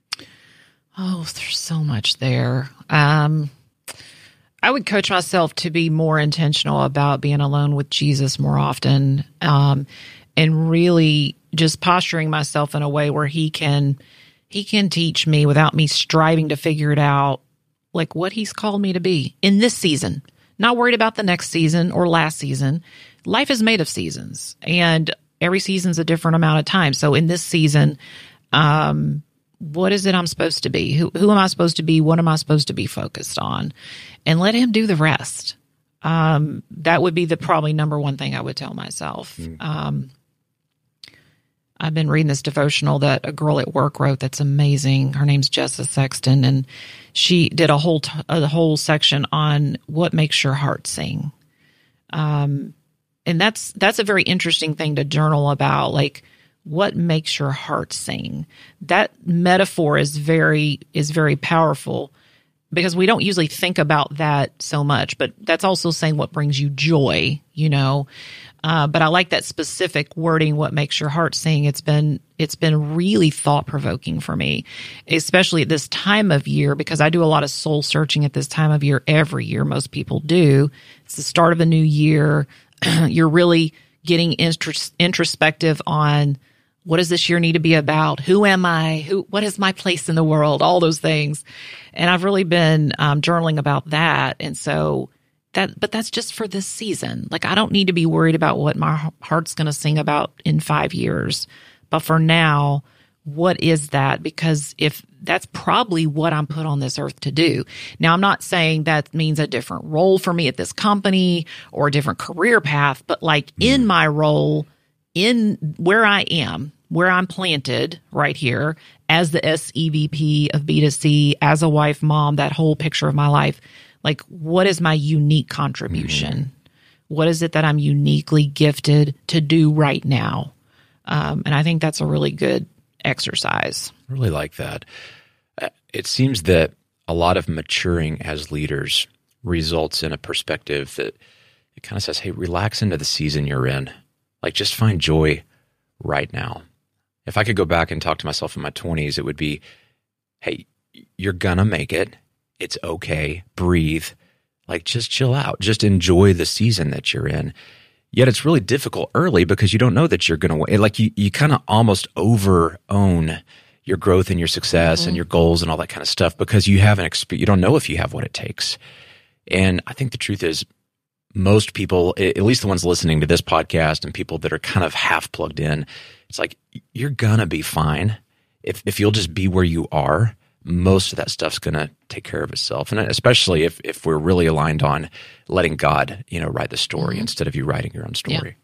Oh, there's so much there. Um, I would coach myself to be more intentional about being alone with Jesus more often, um, and really just posturing myself in a way where he can he can teach me without me striving to figure it out, like what he's called me to be in this season. Not worried about the next season or last season. Life is made of seasons, and every season's a different amount of time. So in this season, um, what is it I'm supposed to be? Who, who am I supposed to be? What am I supposed to be focused on? And let him do the rest. Um, that would be the probably number one thing I would tell myself. Mm. Um, I've been reading this devotional that a girl at work wrote that's amazing. Her name's Jessa Sexton, and she did a whole t- a whole section on what makes your heart sing. Um, and that's that's a very interesting thing to journal about, like what makes your heart sing. That metaphor is very is very powerful because we don't usually think about that so much, but that's also saying what brings you joy, you know. Uh, but I like that specific wording, what makes your heart sing. It's been it's been really thought-provoking for me, especially at this time of year, because I do a lot of soul searching at this time of year every year. Most people do. It's the start of a new year. You're really getting intros- introspective on what does this year need to be about? Who am I? Who? What is my place in the world? All those things. And I've really been um, journaling about that. And so that, but that's just for this season. Like, I don't need to be worried about what my heart's going to sing about in five years. But for now, what is that? Because if that's probably what I'm put on this earth to do. Now, I'm not saying that means a different role for me at this company or a different career path, but like in my role, in where I am, where I'm planted right here as the S E V P of B two C, as a wife, mom, that whole picture of my life, like what is my unique contribution? Mm-hmm. What is it that I'm uniquely gifted to do right now? Um, and I think that's a really good exercise. I really like that. It seems that a lot of maturing as leaders results in a perspective that it kind of says, hey, relax into the season you're in. Like, just find joy right now. If I could go back and talk to myself in my twenties, it would be, hey, you're going to make it. It's okay. Breathe. Like, just chill out. Just enjoy the season that you're in. Yet it's really difficult early because you don't know that you're going to, like you, you kind of almost over own your growth and your success mm-hmm. and your goals and all that kind of stuff because you haven't experienced, you don't know if you have what it takes. And I think the truth is most people, at least the ones listening to this podcast and people that are kind of half plugged in, it's like, you're going to be fine. If if you'll just be where you are, most of that stuff's going to take care of itself. And especially if, if we're really aligned on letting God, you know, write the story mm-hmm. instead of you writing your own story. Yeah.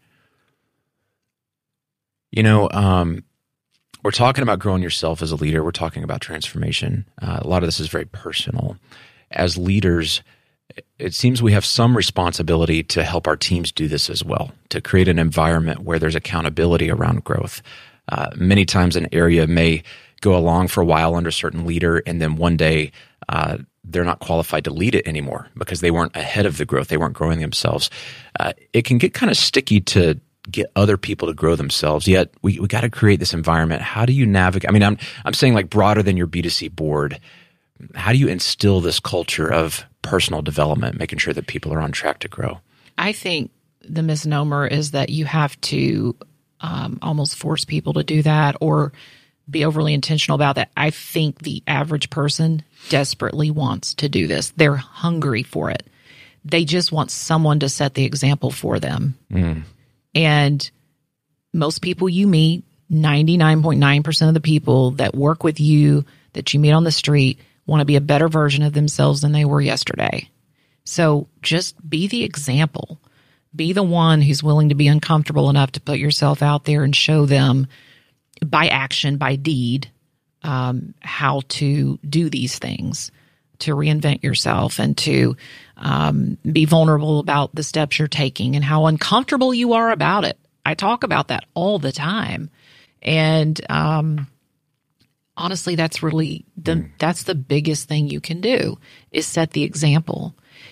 You know, um, we're talking about growing yourself as a leader. We're talking about transformation. Uh, a lot of this is very personal. As leaders, it seems we have some responsibility to help our teams do this as well, to create an environment where there's accountability around growth. Uh, many times an area may go along for a while under a certain leader, and then one day uh, they're not qualified to lead it anymore because they weren't ahead of the growth. They weren't growing themselves. Uh, it can get kind of sticky to get other people to grow themselves, yet we, we got to create this environment. How do you navigate? I mean, I'm I'm saying like broader than your B two C board. How do you instill this culture of personal development, making sure that people are on track to grow? I think the misnomer is that you have to um, almost force people to do that or be overly intentional about that. I think the average person desperately wants to do this. They're hungry for it. They just want someone to set the example for them. Mm. And most people you meet, ninety-nine point nine percent of the people that work with you, that you meet on the street, want to be a better version of themselves than they were yesterday. So just be the example. Be the one who's willing to be uncomfortable enough to put yourself out there and show them by action, by deed, um, how to do these things. to reinvent yourself and to um, be vulnerable about the steps you're taking and how uncomfortable you are about it. I talk about that all the time. And um, honestly, that's really the mm. that's the biggest thing you can do is set the example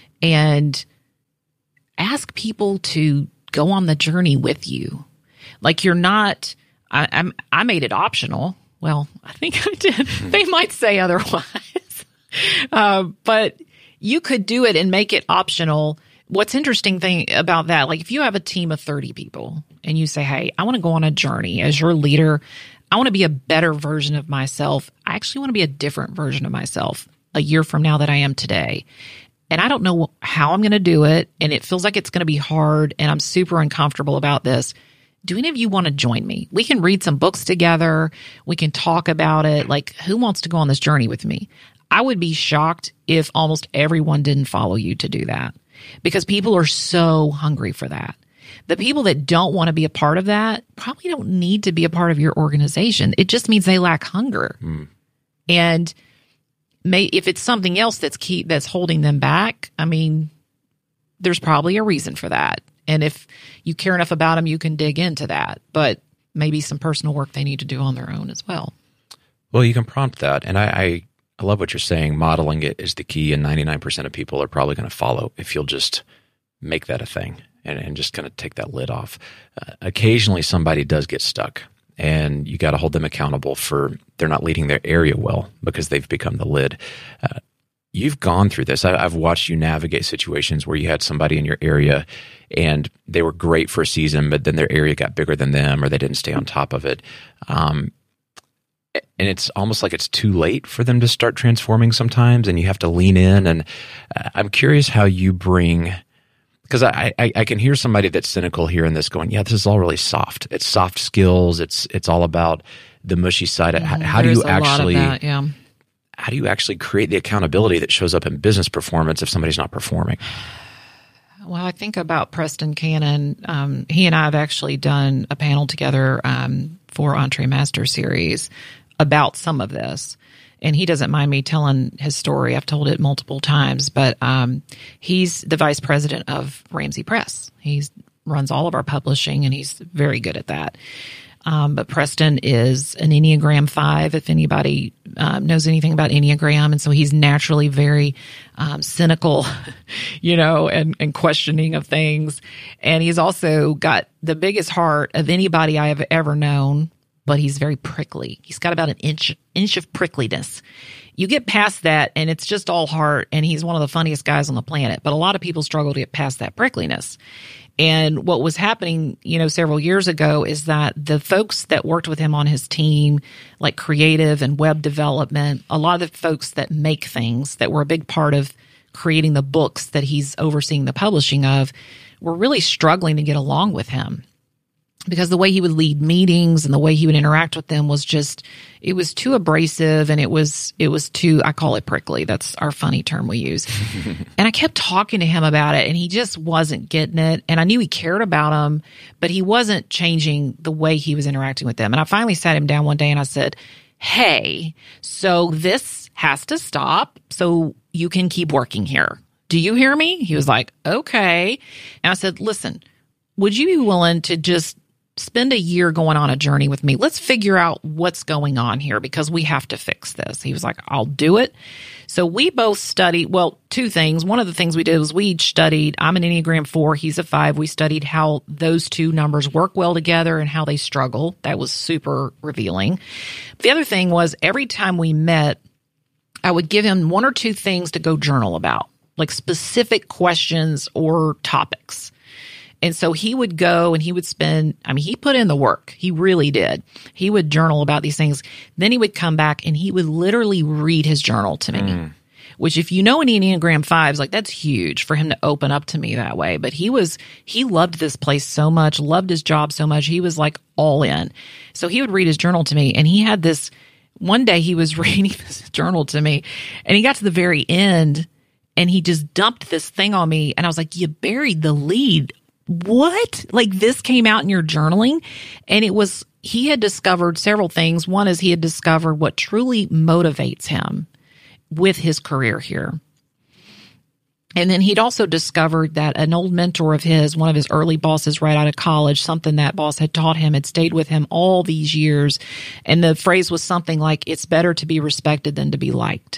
and ask people to go on the journey with you. Like you're not, I, I'm, I made it optional. Well, I think I did. They might say otherwise. uh, but you could do it and make it optional. What's interesting thing about that, like if you have a team of thirty people and you say, hey, I want to go on a journey as your leader. I want to be a better version of myself. I actually want to be a different version of myself a year from now that I am today. And I don't know how I'm going to do it. And it feels like it's going to be hard. And I'm super uncomfortable about this. Do any of you want to join me? We can read some books together. We can talk about it. Like, who wants to go on this journey with me? I would be shocked if almost everyone didn't follow you to do that because people are so hungry for that. The people that don't want to be a part of that probably don't need to be a part of your organization. It just means they lack hunger. Mm. And may, if it's something else that's key, that's holding them back, I mean, there's probably a reason for that. And if you care enough about them, you can dig into that. But maybe some personal work they need to do on their own as well. Well, you can prompt that. And I, I, I love what you're saying. Modeling it is the key. And ninety-nine percent of people are probably going to follow if you'll just make that a thing and, and just kind of take that lid off. Uh, occasionally, somebody does get stuck. And you got to hold them accountable for they're not leading their area well because they've become the lid. Uh, You've gone through this. I, I've watched you navigate situations where you had somebody in your area and they were great for a season, but then their area got bigger than them or they didn't stay on top of it. Um, and it's almost like it's too late for them to start transforming sometimes, and you have to lean in. And uh, I'm curious how you bring, because I, I, I can hear somebody that's cynical here in this going, yeah, this is all really soft. It's soft skills. It's it's all about the mushy side. Mm, how, how do you actually... That, yeah. How do you actually create the accountability that shows up in business performance if somebody's not performing? Well, I think about Preston Cannon. Um, he and I have actually done a panel together um, for Entre Master Series about some of this. And he doesn't mind me telling his story. I've told it multiple times. But um, he's the vice president of Ramsey Press. He runs all of our publishing, and he's very good at that. Um, but Preston is an Enneagram five, if anybody um, knows anything about Enneagram. And so he's naturally very um, cynical, you know, and, and questioning of things. And he's also got the biggest heart of anybody I have ever known, but he's very prickly. He's got about an inch, inch of prickliness. You get past that and it's just all heart, and he's one of the funniest guys on the planet. But a lot of people struggle to get past that prickliness. And what was happening, you know, several years ago is that the folks that worked with him on his team, like creative and web development, a lot of the folks that make things that were a big part of creating the books that he's overseeing the publishing of, were really struggling to get along with him. Because the way he would lead meetings and the way he would interact with them was just, it was too abrasive, and it was, it was too, I call it prickly. That's our funny term we use. And I kept talking to him about it, and he just wasn't getting it. And I knew he cared about them, but he wasn't changing the way he was interacting with them. And I finally sat him down one day and I said, hey, so this has to stop so you can keep working here. Do you hear me? He was like, okay. And I said, listen, would you be willing to just spend a year going on a journey with me? Let's figure out what's going on here because we have to fix this. He was like, I'll do it. So we both studied, well, two things. One of the things we did was we each studied, I'm an Enneagram four, he's a five. We studied how those two numbers work well together and how they struggle. That was super revealing. The other thing was every time we met, I would give him one or two things to go journal about, like specific questions or topics. And so he would go and he would spend, I mean, he put in the work. He really did. He would journal about these things. Then he would come back and he would literally read his journal to me, mm. which if you know an Enneagram fives, like that's huge for him to open up to me that way. But he was, he loved this place so much, loved his job so much. He was like all in. So he would read his journal to me, and he had this, one day he was reading this journal to me, and he got to the very end and he just dumped this thing on me. And I was like, you buried the lead. What? Like this came out in your journaling? And it was, he had discovered several things. One is he had discovered what truly motivates him, with his career here. And then he'd also discovered that an old mentor of his, one of his early bosses right out of college, something that boss had taught him, had stayed with him all these years. And the phrase was something like, it's better to be respected than to be liked.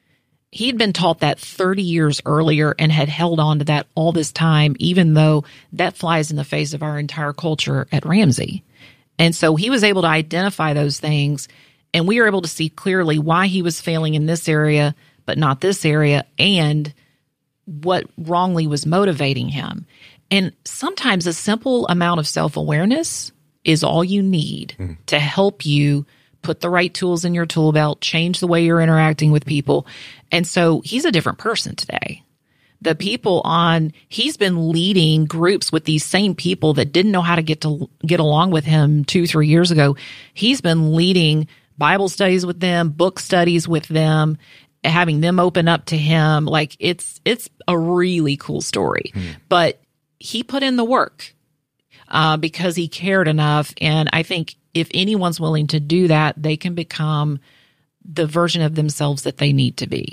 He'd been taught that thirty years earlier and had held on to that all this time, even though that flies in the face of our entire culture at Ramsey. And so he was able to identify those things, and we were able to see clearly why he was failing in this area, but not this area, and what wrongly was motivating him. And sometimes a simple amount of self-awareness is all you need mm. to help you put the right tools in your tool belt, change the way you're interacting with people. And so he's a different person today. The people on, he's been leading groups with these same people that didn't know how to get to get along with him two, three years ago. He's been leading Bible studies with them, book studies with them, having them open up to him. Like it's, it's a really cool story, mm. but he put in the work, uh, because he cared enough. And I think if anyone's willing to do that, they can become the version of themselves that they need to be.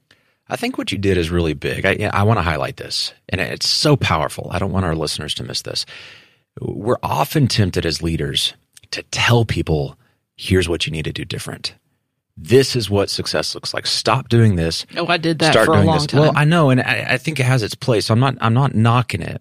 I think what you did is really big. I, I want to highlight this, and it's so powerful. I don't want our listeners to miss this. We're often tempted as leaders to tell people, here's what you need to do different. This is what success looks like. Stop doing this. Oh, I did that Start for a doing long this. time. Well, I know, and I, I think it has its place. So I'm not. I'm not knocking it,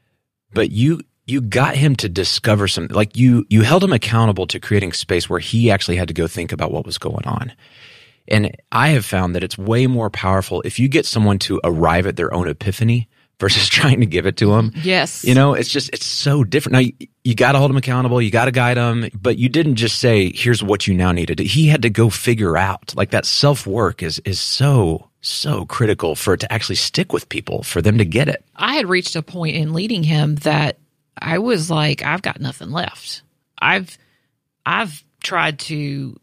but you you got him to discover something. Like you you held him accountable to creating space where he actually had to go think about what was going on. And I have found that it's way more powerful if you get someone to arrive at their own epiphany versus trying to give it to them. Yes. You know, it's just, it's so different. Now, you, you got to hold them accountable. You got to guide them, but you didn't just say, here's what you now need to do. He had to go figure out. Like that self-work is, is so, so critical for it to actually stick with people, for them to get it. I had reached a point in leading him that I was like, I've got nothing left. I've, I've tried to,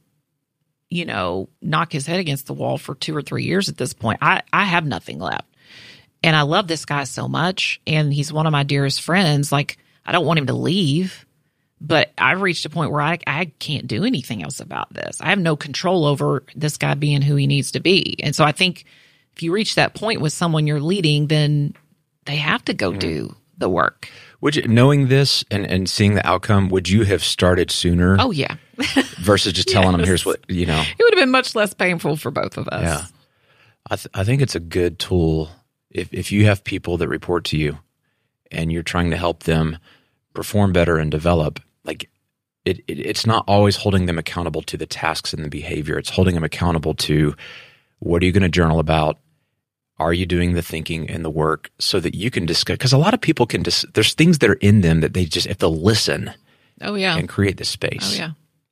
you know, knock his head against the wall for two or three years at this point. I, I have nothing left. And I love this guy so much. And he's one of my dearest friends. Like, I don't want him to leave, but I've reached a point where I, I can't do anything else about this. I have no control over this guy being who he needs to be. And so I think if you reach that point with someone you're leading, then they have to go mm. do the work. Would you, knowing this and, and seeing the outcome, would you have started sooner? Oh, yeah. versus just telling yes. them, here's what, you know. It would have been much less painful for both of us. Yeah. I, th- I think it's a good tool if, if you have people that report to you and you're trying to help them perform better and develop. Like it, it it's not always holding them accountable to the tasks and the behavior. It's holding them accountable to, what are you going to journal about? Are you doing the thinking and the work so that you can discuss? Because a lot of people can dis- there's things that are in them that they just, if they'll listen oh yeah, and create the space. Oh yeah.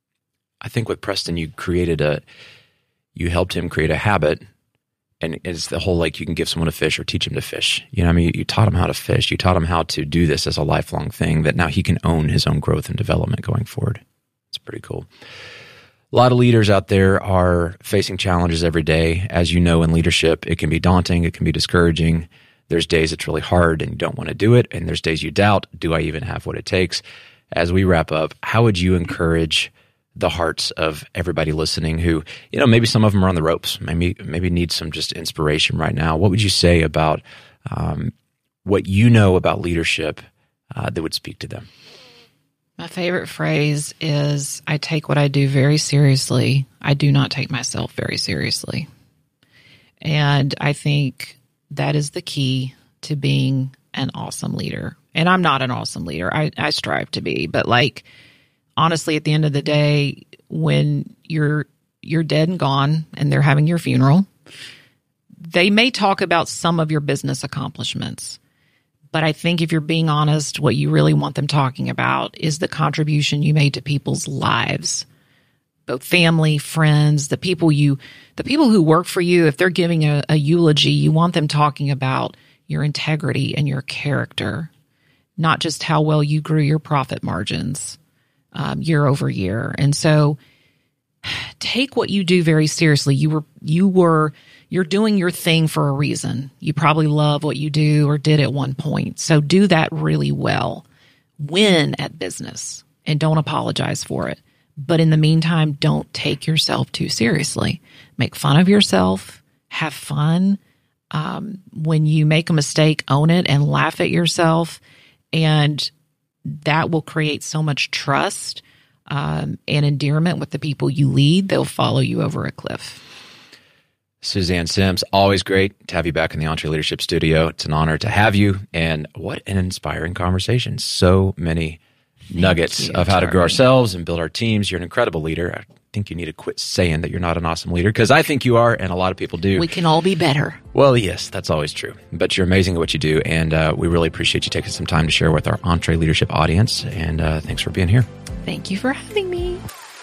I think with Preston, you created a, you helped him create a habit, and it's the whole, like, you can give someone a fish or teach him to fish. You know what I mean? You, you taught him how to fish. You taught him how to do this as a lifelong thing that now he can own his own growth and development going forward. It's pretty cool. A lot of leaders out there are facing challenges every day. As you know, in leadership, it can be daunting. It can be discouraging. There's days it's really hard and you don't want to do it. And there's days you doubt, do I even have what it takes? As we wrap up, how would you encourage the hearts of everybody listening who, you know, maybe some of them are on the ropes, maybe maybe need some just inspiration right now? What would you say about um, what you know about leadership uh, that would speak to them? My favorite phrase is, I take what I do very seriously. I do not take myself very seriously. And I think that is the key to being an awesome leader. And I'm not an awesome leader. I, I strive to be, but like, honestly, at the end of the day, when you're you're dead and gone and they're having your funeral, they may talk about some of your business accomplishments. But I think if you're being honest, what you really want them talking about is the contribution you made to people's lives, both family, friends, the people you, the people who work for you. If they're giving a, a eulogy, you want them talking about your integrity and your character, not just how well you grew your profit margins Um, year over year. And so take what you do very seriously. You were, you were, you're doing your thing for a reason. You probably love what you do or did at one point. So do that really well. Win at business and don't apologize for it. But in the meantime, don't take yourself too seriously. Make fun of yourself. have fun. Um, when you make a mistake, own it and laugh at yourself. And that will create so much trust um, and endearment with the people you lead. They'll follow you over a cliff. Suzanne Sims, always great to have you back in the EntreLeadership Studio. It's an honor to have you. And what an inspiring conversation. So many Thank nuggets you, of how Charlie. to grow ourselves and build our teams. You're an incredible leader. I think you need to quit saying that you're not an awesome leader, because I think you are, and a lot of people do. We can all be better. Well, yes, that's always true. But you're amazing at what you do, and uh, we really appreciate you taking some time to share with our EntreLeadership audience. And uh, thanks for being here. Thank you for having me.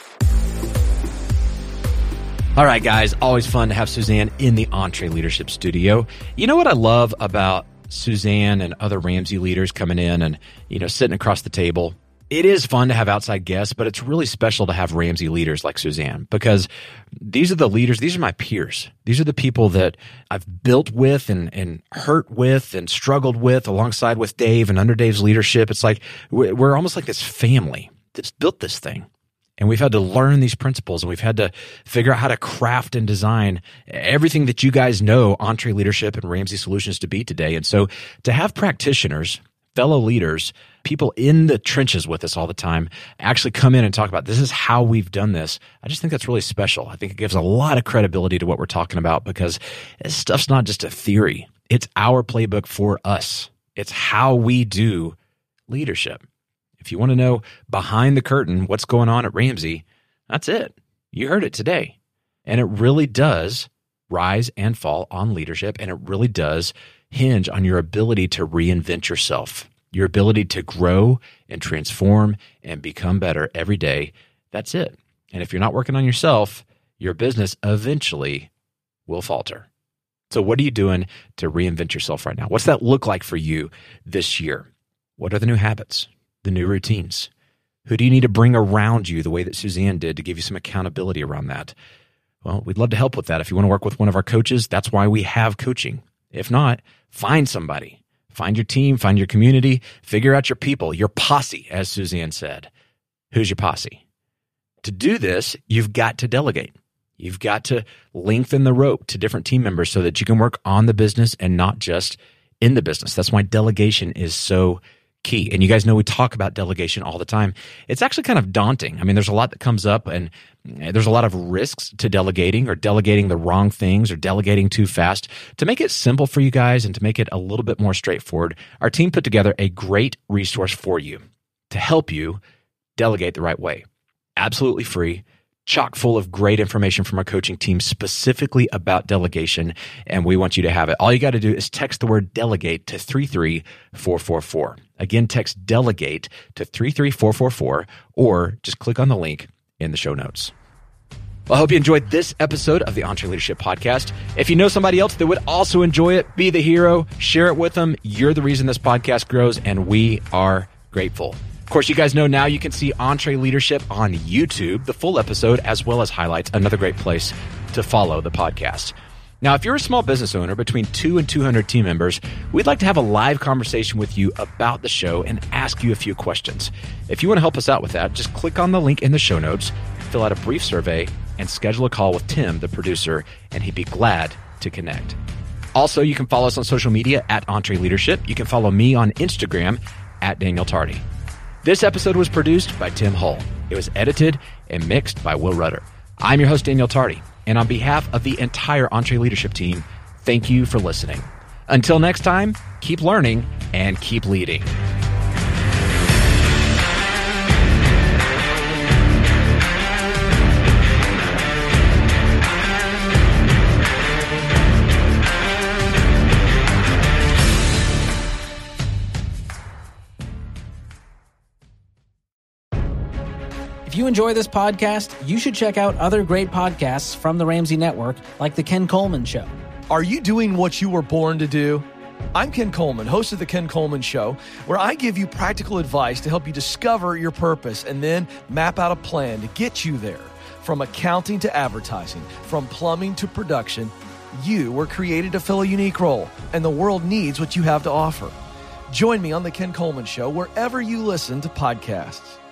All right, guys, always fun to have Suzanne in the EntreLeadership Studio. You know what I love about Suzanne and other Ramsey leaders coming in and, you know, sitting across the table? It is fun to have outside guests, but it's really special to have Ramsey leaders like Suzanne, because these are the leaders, these are my peers. These are the people that I've built with and, and hurt with and struggled with alongside with Dave and under Dave's leadership. It's like we're, we're almost like this family that's built this thing. And we've had to learn these principles, and we've had to figure out how to craft and design everything that you guys know EntreLeadership and Ramsey Solutions to be today. And so to have practitioners, fellow leaders, people in the trenches with us all the time actually come in and talk about this is how we've done this, I just think that's really special. I think it gives a lot of credibility to what we're talking about, because this stuff's not just a theory. It's our playbook for us. It's how we do leadership. If you want to know behind the curtain what's going on at Ramsey, that's it. You heard it today. And it really does rise and fall on leadership, and it really does hinge on your ability to reinvent yourself, your ability to grow and transform and become better every day. That's it. And if you're not working on yourself, your business eventually will falter. So what are you doing to reinvent yourself right now? What's that look like for you this year? What are the new habits? The new routines? Who do you need to bring around you the way that Suzanne did to give you some accountability around that? Well, we'd love to help with that. If you want to work with one of our coaches, that's why we have coaching. If not, find somebody. Find your team, find your community, figure out your people, your posse, as Suzanne said. Who's your posse? To do this, you've got to delegate. You've got to lengthen the rope to different team members so that you can work on the business and not just in the business. That's why delegation is so key. And you guys know we talk about delegation all the time. It's actually kind of daunting. I mean, there's a lot that comes up, and there's a lot of risks to delegating, or delegating the wrong things, or delegating too fast. To make it simple for you guys and to make it a little bit more straightforward, our team put together a great resource for you to help you delegate the right way. Absolutely free, chock full of great information from our coaching team specifically about delegation, and we want you to have it. All you got to do is text the word delegate to three three four four four. Again, text delegate to three three four four four, or just click on the link in the show notes. Well, I hope you enjoyed this episode of the EntreLeadership Podcast. If you know somebody else that would also enjoy it, be the hero, share it with them. You're the reason this podcast grows, and we are grateful. Of course, you guys know now you can see EntreLeadership on YouTube, the full episode, as well as highlights. Another great place to follow the podcast. Now, if you're a small business owner between two and two hundred team members, we'd like to have a live conversation with you about the show and ask you a few questions. If you want to help us out with that, just click on the link in the show notes, fill out a brief survey, and schedule a call with Tim, the producer, and he'd be glad to connect. Also, you can follow us on social media at EntreLeadership. You can follow me on Instagram at Daniel Tardy. This episode was produced by Tim Hull. It was edited and mixed by Will Rudder. I'm your host, Daniel Tardy, and on behalf of the entire EntreLeadership team, thank you for listening. Until next time, keep learning and keep leading. If you enjoy this podcast, you should check out other great podcasts from the Ramsey Network, like The Ken Coleman Show. Are you doing what you were born to do? I'm Ken Coleman, host of The Ken Coleman Show, where I give you practical advice to help you discover your purpose and then map out a plan to get you there. From accounting to advertising, from plumbing to production, you were created to fill a unique role, and the world needs what you have to offer. Join me on The Ken Coleman Show wherever you listen to podcasts.